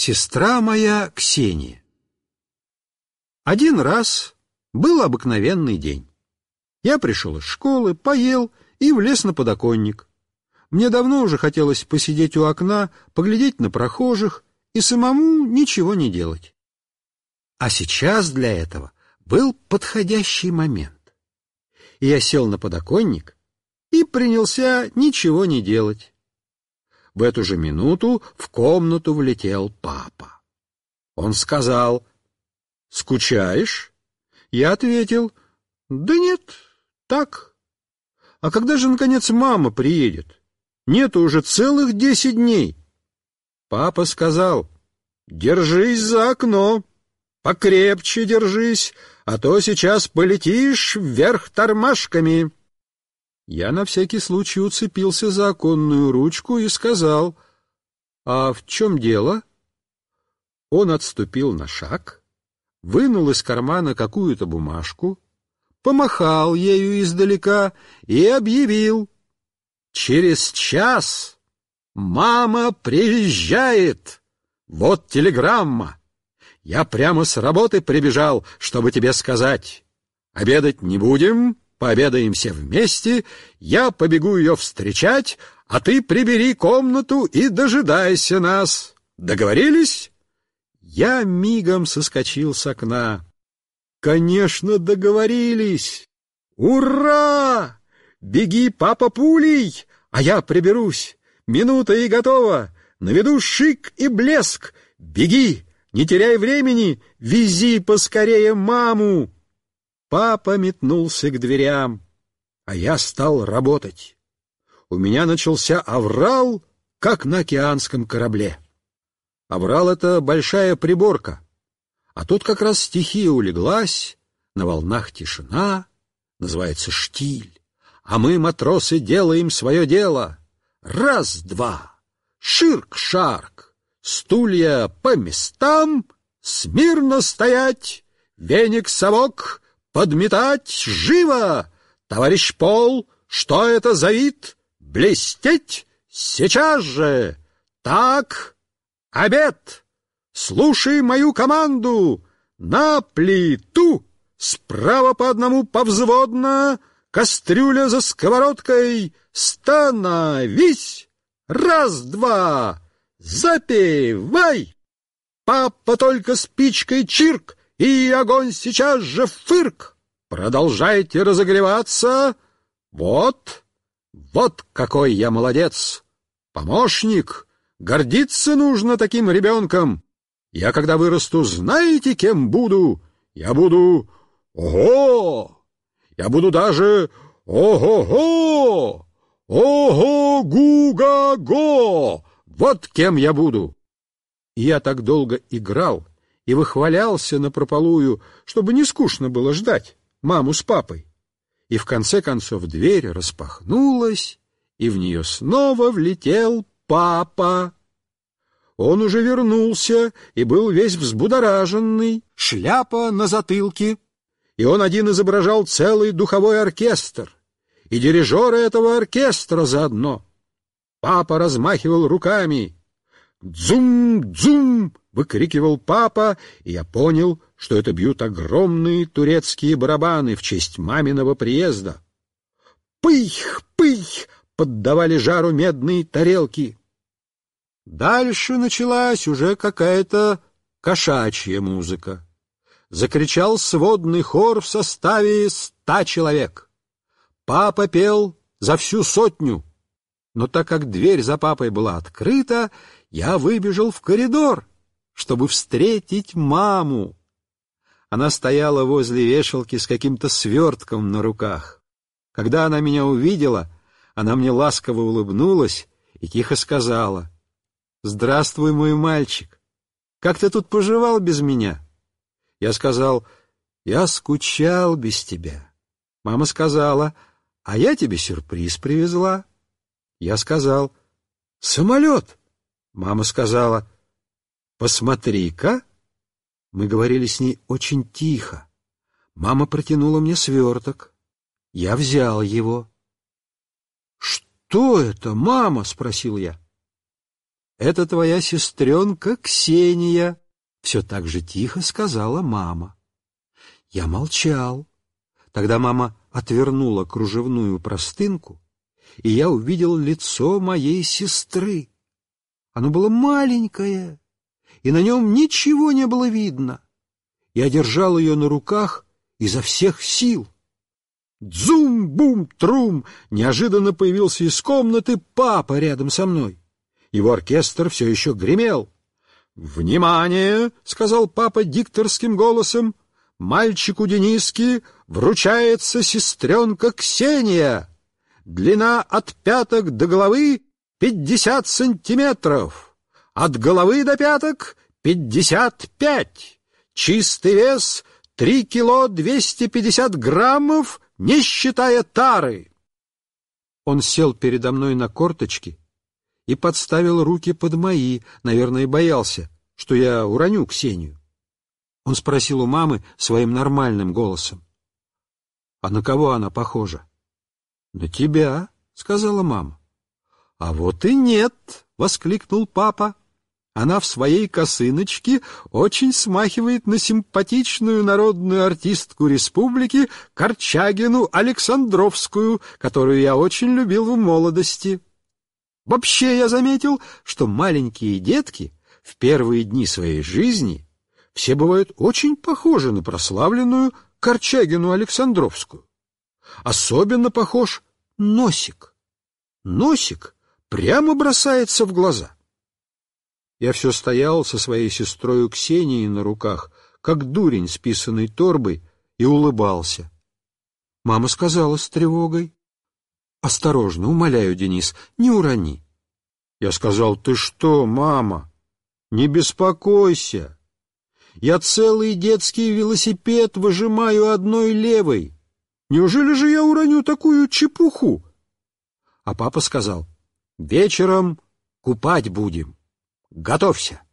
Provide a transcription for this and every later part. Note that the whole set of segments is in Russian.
Сестра моя Ксения. Один раз был обыкновенный день. Я пришел из школы, поел и влез на подоконник. Мне давно уже хотелось посидеть у окна, поглядеть на прохожих и самому ничего не делать. А сейчас для этого был подходящий момент. И я сел на подоконник и принялся ничего не делать. В эту же минуту в комнату влетел папа. Он сказал: «Скучаешь?» Я ответил: «Да нет, так». «А когда же, наконец, мама приедет? Нету уже целых 10 дней». Папа сказал: «Держись за окно, покрепче держись, а то сейчас полетишь вверх тормашками». Я на всякий случай уцепился за оконную ручку и сказал: «А в чем дело?» Он отступил на шаг, вынул из кармана какую-то бумажку, помахал ею издалека и объявил: «Через час мама приезжает! Вот телеграмма! Я прямо с работы прибежал, чтобы тебе сказать. Обедать не будем, пообедаем все вместе, я побегу ее встречать, а ты прибери комнату и дожидайся нас. Договорились?» Я мигом соскочил с окна. Конечно, договорились. Ура! Беги, папа, пулей, а я приберусь. Минута и готово. Наведу шик и блеск. Беги, не теряй времени, вези поскорее маму. Папа метнулся к дверям, а я стал работать. У меня начался аврал, как на океанском корабле. Аврал — это большая приборка, а тут как раз стихия улеглась, на волнах тишина, называется штиль, а мы, матросы, делаем свое дело. Раз-два, ширк-шарк, стулья по местам, смирно стоять, веник-совок подметать, живо! Товарищ Пол, что это за вид? Блестеть сейчас же! Так, обед! Слушай мою команду! На плиту! Справа по одному повзводно, кастрюля за сковородкой, становись! Раз-два, запивай! Папа только спичкой чирк, и огонь сейчас же фырк. Продолжайте разогреваться. Вот какой я молодец. Помощник, гордиться нужно таким ребенком. Я, когда вырасту, знаете, кем буду? Я буду... Ого! Я буду даже... Ого-го! Ого-гу-га-го! Вот кем я буду. И я так долго играл и выхвалялся напропалую, чтобы не скучно было ждать маму с папой. И в конце концов дверь распахнулась, и в нее снова влетел папа. Он уже вернулся и был весь взбудораженный, шляпа на затылке, и он один изображал целый духовой оркестр, и дирижера этого оркестра заодно. Папа размахивал руками. «Дзум-дзум!» — выкрикивал папа, и я понял, что это бьют огромные турецкие барабаны в честь маминого приезда. «Пых-пых!» — поддавали жару медные тарелки. Дальше началась уже какая-то кошачья музыка. Закричал сводный хор в составе 100 человек. Папа пел за всю 100, но так как дверь за папой была открыта, я выбежал в коридор, чтобы встретить маму. Она стояла возле вешалки с каким-то свертком на руках. Когда она меня увидела, она мне ласково улыбнулась и тихо сказала: «Здравствуй, мой мальчик! Как ты тут поживал без меня?» Я сказал: «Я скучал без тебя». Мама сказала: «А я тебе сюрприз привезла». Я сказал: «Самолет». Мама сказала: «Посмотри-ка». Мы говорили с ней очень тихо. Мама протянула мне сверток. Я взял его. «Что это, мама?» — спросил я. это твоя сестренка Ксения», — все так же тихо сказала мама. Я молчал. Тогда мама отвернула кружевную простынку, и я увидел лицо моей сестры. Оно было маленькое, и на нем ничего не было видно. Я держал ее на руках изо всех сил. Дзум-бум-трум! Неожиданно появился из комнаты папа рядом со мной. Его оркестр все еще гремел. «Внимание!» — сказал папа дикторским голосом. «Мальчику Дениске вручается сестренка Ксения. Длина от пяток до головы 50 сантиметров, от головы до пяток 55. Чистый вес 3 кило 250 граммов, не считая тары». Он сел передо мной на корточки и подставил руки под мои, наверное, боялся, что я уроню Ксению. Он спросил у мамы своим нормальным голосом: «А на кого она похожа?» «На тебя», — сказала мама. «А вот и нет», — воскликнул папа. «Она в своей косыночке очень смахивает на симпатичную народную артистку республики Корчагину Александровскую, которую я очень любил в молодости. Вообще я заметил, что маленькие детки в первые дни своей жизни все бывают очень похожи на прославленную Корчагину Александровскую. Особенно похож носик. Носик прямо бросается в глаза». Я все стоял со своей сестрой Ксенией на руках, как дурень с писаной торбой, и улыбался. Мама сказала с тревогой: «Осторожно, умоляю, Денис, не урони». Я сказал: «Ты что, мама? Не беспокойся. Я целый детский велосипед выжимаю одной левой. Неужели же я уроню такую чепуху?» А папа сказал: «Вечером купать будем. Готовься».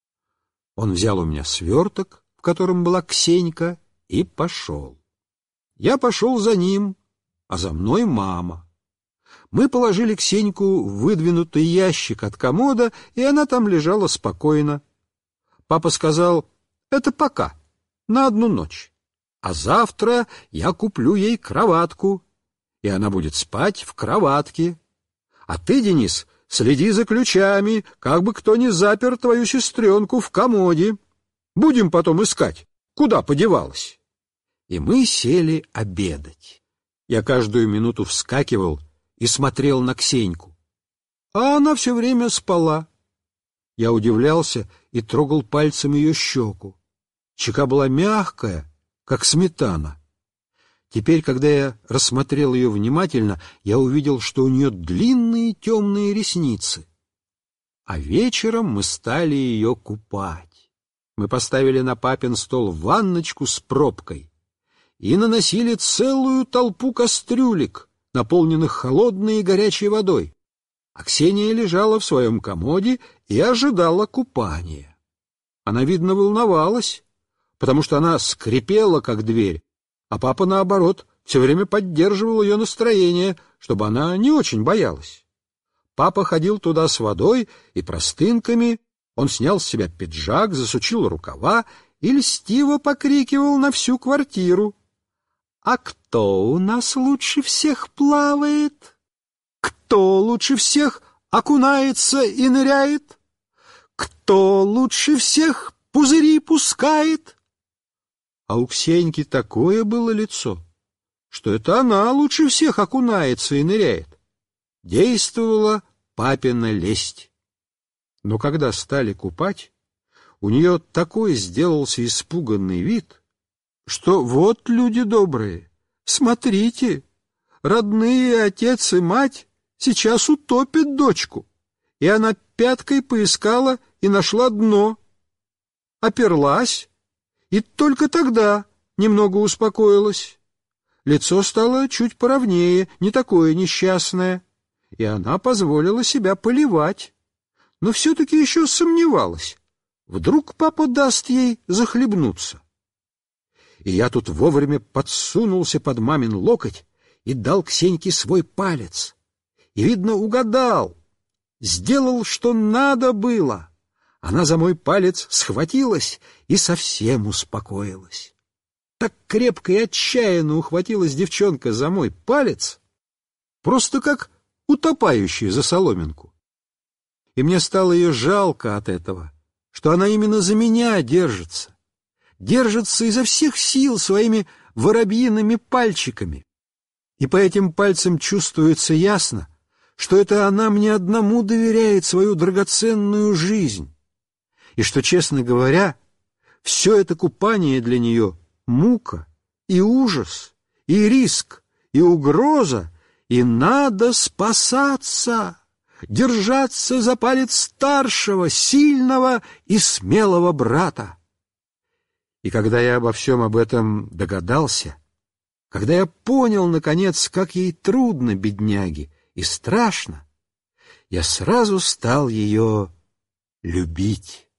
Он взял у меня сверток, в котором была Ксенька, и пошел. Я пошел за ним, а за мной мама. Мы положили Ксеньку в выдвинутый ящик от комода, и она там лежала спокойно. Папа сказал: «Это пока, на одну ночь. А завтра я куплю ей кроватку, и она будет спать в кроватке. А ты, Денис, следи за ключами, как бы кто ни запер твою сестренку в комоде. Будем потом искать, куда подевалась». И мы сели обедать. Я каждую минуту вскакивал и смотрел на Ксеньку, а она все время спала. Я удивлялся и трогал пальцем ее щеку. Щека была мягкая, как сметана. Теперь, когда я рассмотрел ее внимательно, я увидел, что у нее длинные темные ресницы. А вечером мы стали ее купать. Мы поставили на папин стол ванночку с пробкой и наносили целую толпу кастрюлек, наполненных холодной и горячей водой. А Ксения лежала в своем комоде и ожидала купания. Она, видно, волновалась, потому что она скрипела, как дверь, а папа, наоборот, все время поддерживал ее настроение, чтобы она не очень боялась. Папа ходил туда с водой и простынками, он снял с себя пиджак, засучил рукава и льстиво покрикивал на всю квартиру: «А кто у нас лучше всех плавает? Кто лучше всех окунается и ныряет? Кто лучше всех пузыри пускает?» А у Ксеньки такое было лицо, что это она лучше всех окунается и ныряет. Действовала папина лесть. Но когда стали купать, у нее такой сделался испуганный вид, что вот, люди добрые, смотрите, родные отец и мать сейчас утопят дочку. И она пяткой поискала и нашла дно. Оперлась, и только тогда немного успокоилась. Лицо стало чуть поровнее, не такое несчастное, и она позволила себя поливать, но все-таки еще сомневалась. Вдруг папа даст ей захлебнуться. И я тут вовремя подсунулся под мамин локоть и дал Ксеньке свой палец. И, видно, угадал. сделал, что надо было. Она за мой палец схватилась и совсем успокоилась. Так крепко и отчаянно ухватилась девчонка за мой палец, просто как утопающий за соломинку. И мне стало ее жалко от этого, что она именно за меня держится. Держится изо всех сил своими воробьиными пальчиками. И по этим пальцам чувствуется ясно, что это она мне одному доверяет свою драгоценную жизнь. И что, честно говоря, все это купание для нее мука и ужас, и риск, и угроза, и надо спасаться, держаться за палец старшего, сильного и смелого брата. И когда я обо всем об этом догадался, когда я понял, наконец, как ей трудно, бедняге, и страшно, я сразу стал ее любить.